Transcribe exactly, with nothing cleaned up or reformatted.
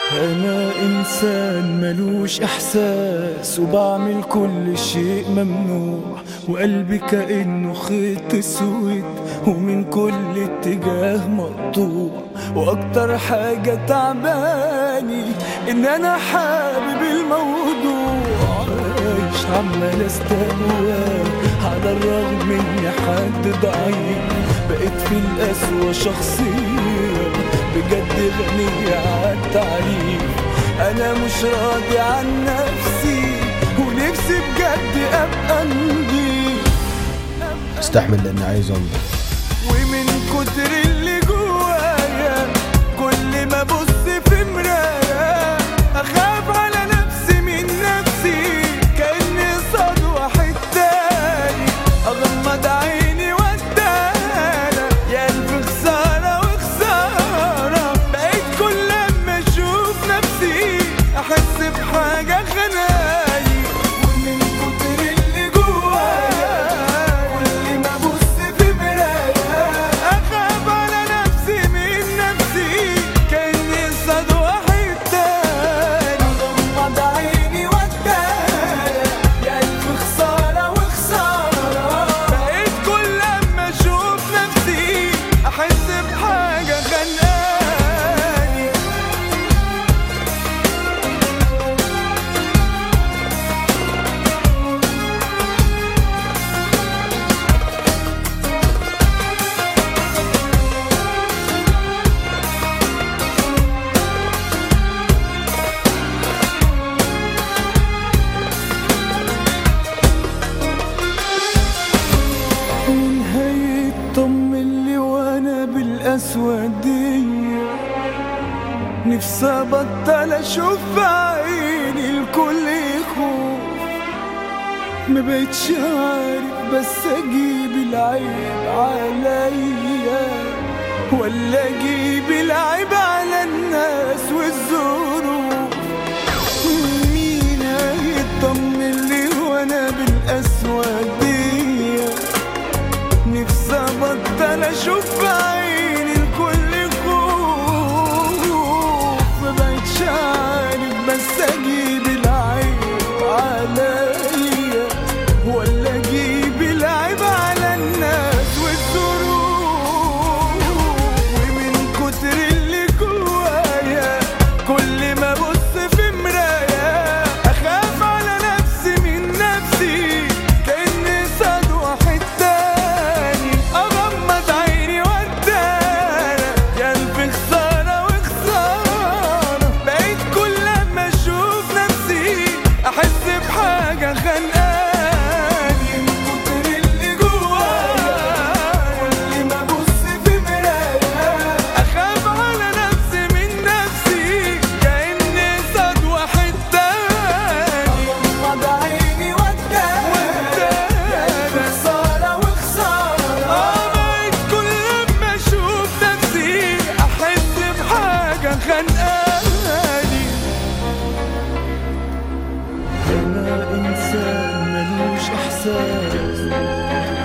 أنا إنسان ملوش إحساس وبعمل كل شيء ممنوع، وقلبي كأنه خيط أسود ومن كل اتجاه مقطوع. وأكتر حاجة تعباني إن أنا حابب الموضوع، عايش عمال استقوى على الرغم إني حد ضعيف. بقيت في القسوة شخصية بجد غنية عالتعريف. أنا مش راضي عن نفسي ونفسي بجد أبقى نضيف. استحمل لأني عايز أنضف. ومن كتر اللي جوايا كل ما أبص في مراية أخاف على نفسي من نفسي، كأني صاد واحد تاني. أغمض عيني وأدانا يا ألف خسارة وخسارة. بقيت كل لما أشوف نفسي أحس بحاجة خناني. ومن كتر اللي جوايا كل ما أبص في مراية أخاف على نفسي من نفسي، كأني صاد واحد تاني. أغمض عيني وأدانا يا ألف خسارة وخسارة. بقيت كل لما أشوف نفسي أحس بحاجة خنقاني. مين هيطمن لي وانا بالقسوة دي؟ نفسي ابطل اشوف بعيني الكل يخوف. ما بقتش عارف بس اجيب العيب عليا ولا اجيب العيب على الناس والظروف. مين هيطمن لي وانا بالقسوة دي؟ نفسي ابطل اشوف بعيني الكل خوف. ما بقتش عارف بس اجيب العيب عليا ولا اجيب العيب على الناس والظروف. ومن كتر اللي جوايا كل ما ابص في مراية اخاف على نفسي من نفسي، كأني صاد واحد تاني. اغمض عيني وأدانا يا ألف خسارة وخسارة. بقيت كل لما اشوف نفسي احس بحاجة خنقاني. من كتر اللي جوايا كل ما ابص في مراية اخاف على نفسي من نفسي، كأني صاد واحد تاني. اغمض عيني وأدانا يا ألف خسارة وخسارة. اه بقيت كل لما اشوف نفسي احس بحاجة خنقاني. أنا إنسان ملوش إحساس